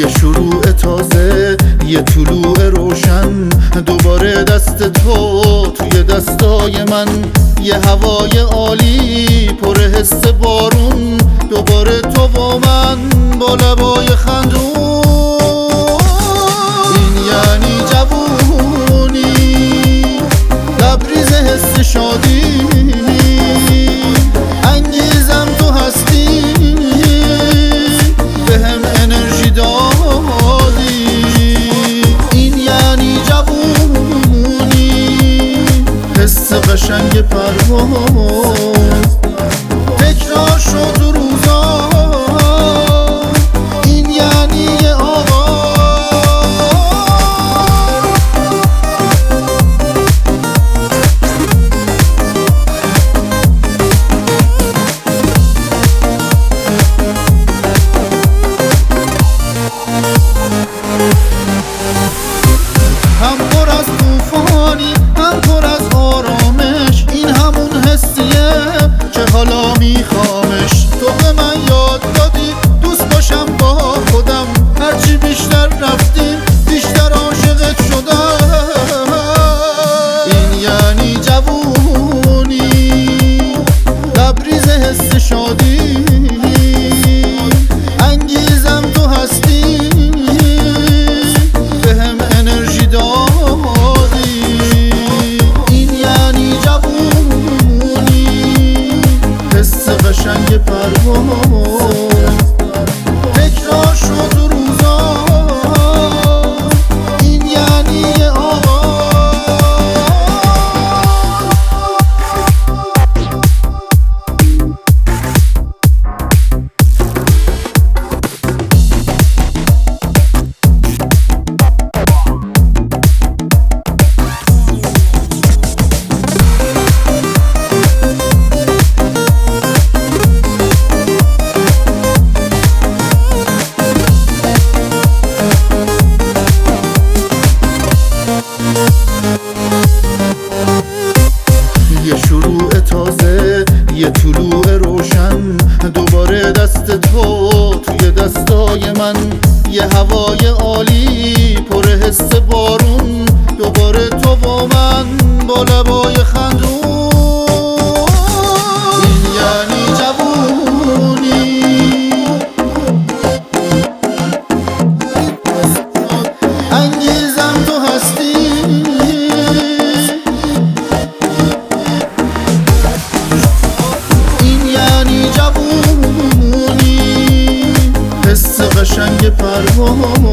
یه شروع تازه، یه طلوع روشن، دوباره دست تو توی دستای من، یه هوای عالی پر حس بارون، دوباره تو و من با لبای خندون. این یعنی جوونی، لبریز حس شادی، انگیزم تو هستی، بهم انرژی دادی. این یعنی جوونی، حس قشنگ پرواز، تکرار شد تو روزا. این یعنی یه هم پر از طوفانی، هم پر از آرامش، این همون حسیه که حالا میخوامش. تو به من یاد دادی دوست باشم با خودم، هرچی بیشتر رفتیم بیشتر عاشقت شدم. این یعنی جوونی، لبریز حس شادی، انگیزم تو هستی، بهم انرژی دادی. این یعنی جوونی، حس قشنگ پرواز، تکرار شد تو روزا. این یعنی یه یه شروع تازه، یه طلوع روشن، دوباره دست تو توی دستای من، یه هوای عالی پر حس بارون، دوباره تو و من با لبای خندون. این یعنی جوونی، انگیزم تو هستی، قشنگ پرواز.